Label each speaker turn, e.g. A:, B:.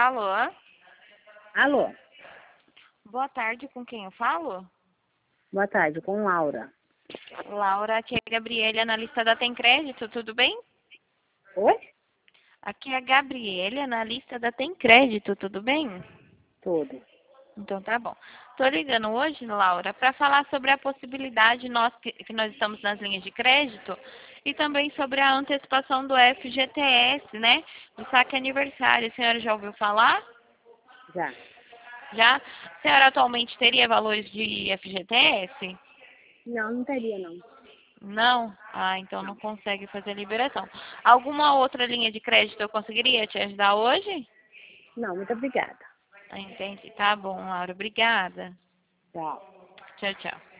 A: Alô?
B: Alô,
A: Boa tarde, com quem eu falo?
B: boa tarde, com Laura.
A: Laura, aqui é a Gabriele, analista da Tem Crédito, tudo bem?
B: Oi?
A: Aqui é a Gabriele, analista da Tem Crédito, tudo bem?
B: Tudo.
A: Então tá bom. Tô ligando hoje, Laura, para falar sobre a possibilidade que nós estamos nas linhas de crédito e também sobre a antecipação do FGTS, né? Do saque aniversário. A senhora já ouviu falar?
B: Já.
A: Já? A senhora atualmente teria valores de FGTS?
B: Não, não teria, não.
A: Não? Ah, então não
B: Não.
A: consegue fazer a liberação. Alguma outra linha de crédito eu conseguiria te ajudar hoje?
B: Não, muito obrigada.
A: Ah, entendi. Tá bom, Laura. Obrigada.
B: Tchau.
A: Tchau, tchau.